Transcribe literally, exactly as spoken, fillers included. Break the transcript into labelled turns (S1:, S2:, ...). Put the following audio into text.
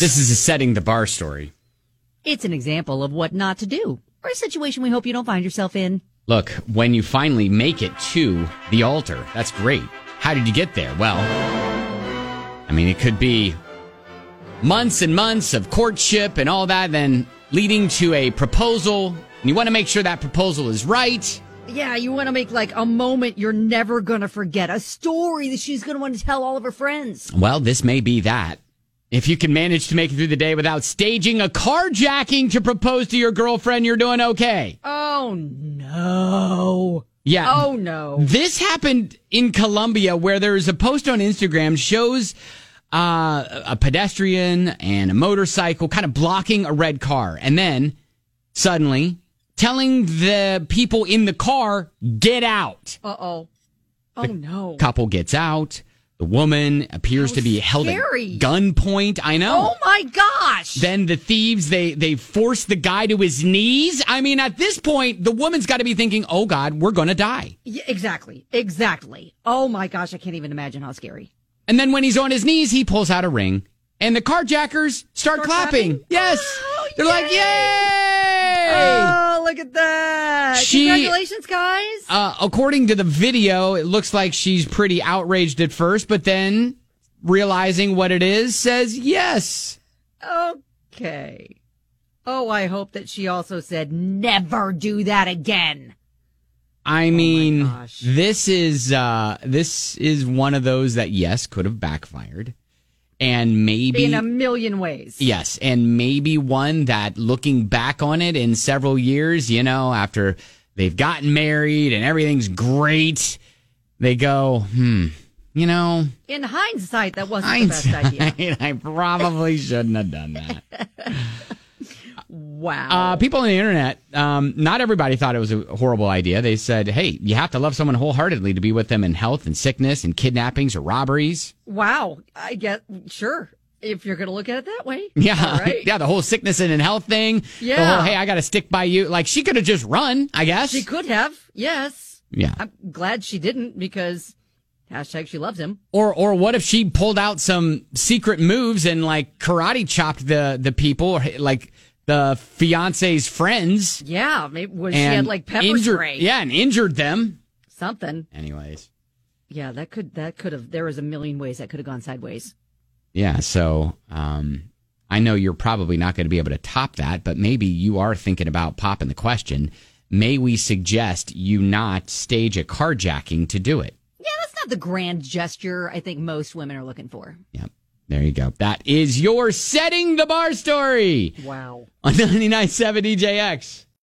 S1: This is a setting the bar story.
S2: It's an example of what not to do, or a situation we hope you don't find yourself in.
S1: Look, when you finally make it to the altar, that's great. How did you get there? Well, I mean, it could be months and months of courtship and all that, then leading to a proposal. And you want to make sure that proposal is right.
S2: Yeah, you want to make like a moment you're never going to forget, a story that she's going to want to tell all of her friends.
S1: Well, this may be that. If you can manage to make it through the day without staging a carjacking to propose to your girlfriend, you're doing okay.
S2: Oh, no.
S1: Yeah.
S2: Oh, no.
S1: This happened in Colombia, where there's a post on Instagram shows uh, a pedestrian and a motorcycle kind of blocking a red car. And then suddenly telling the people in the car, get out.
S2: Uh-oh. Oh,
S1: the
S2: no.
S1: Couple gets out. The woman appears
S2: How
S1: to be held
S2: scary.
S1: at gunpoint. I know.
S2: Oh, my gosh.
S1: Then the thieves, they, they force the guy to his knees. I mean, at this point, the woman's got to be thinking, oh, God, we're going to die.
S2: Yeah, exactly. Exactly. Oh, my gosh. I can't even imagine how scary.
S1: And then when he's on his knees, he pulls out a ring. And the carjackers start,
S2: Start
S1: clapping.
S2: clapping?
S1: Yes.
S2: Oh,
S1: They're
S2: yay.
S1: like, yay!
S2: Oh, look at that.
S1: She-
S2: Congratulations, guys.
S1: Uh, according to the video, it looks like she's pretty outraged at first, but then realizing what it is, says yes.
S2: Okay. Oh, I hope that she also said, never do that again.
S1: I mean,
S2: gosh.
S1: this is uh, this is one of those that, yes, could have backfired. And maybe...
S2: In a million ways.
S1: Yes, and maybe one that, looking back on it in several years, you know, after they've gotten married and everything's great, they go, hmm, you know...
S2: In hindsight, that wasn't
S1: hindsight,
S2: the best idea.
S1: I probably shouldn't have done that.
S2: Wow.
S1: Uh, people on the internet, um, not everybody thought it was a horrible idea. They said, hey, you have to love someone wholeheartedly to be with them in health and sickness and kidnappings or robberies.
S2: Wow. I get, sure, if you're going to look at it that way.
S1: Yeah.
S2: All right.
S1: Yeah, the whole sickness and in health thing.
S2: Yeah.
S1: The whole, hey, I got to stick by you. Like, she could have just run, I guess.
S2: She could have, yes.
S1: Yeah.
S2: I'm glad she didn't because hashtag she loves him.
S1: Or or what if she pulled out some secret moves and, like, karate chopped the, the people, or, like... the fiance's friends.
S2: Yeah, maybe was she had like pepper
S1: injured,
S2: spray.
S1: Yeah, and injured them.
S2: Something.
S1: Anyways.
S2: Yeah, that could that could have there was a million ways that could have gone sideways.
S1: Yeah, so um, I know you're probably not going to be able to top that, but maybe you are thinking about popping the question. May we suggest you not stage a carjacking to do it?
S2: Yeah, that's not the grand gesture I think most women are looking for.
S1: Yep. There you go. That is your Setting the Bar story.
S2: Wow.
S1: On ninety-nine point seven D J X.